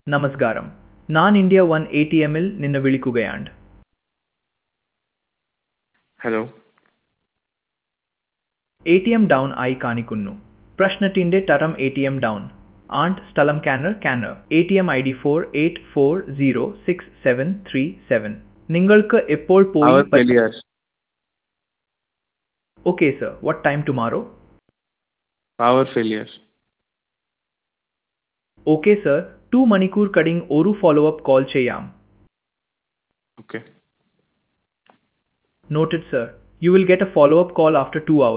നമസ്കാരം. ഞാൻ India one ATMൽ നിന്ന് വിളിക്കുകയാണ്. ഹലോ. ATM ഡൗൺ ആയി കാണിക്കുന്നു. പ്രശ്നത്തിന്റെ തരം ATM ഡൗൺ. ആൻഡ് സ്ഥലം കാനർ. ATM ID 48406737. നിങ്ങൾക്ക് എപ്പോൾ പോയി Power failure. Okay sir, what time tomorrow? Power failure. Okay sir, 2 മണിക്കൂർ കഴിഞ്ഞ് ഒരു follow-up call ചെയ്യാം. Okay. Noted sir. You will get a follow-up call after 2 hours.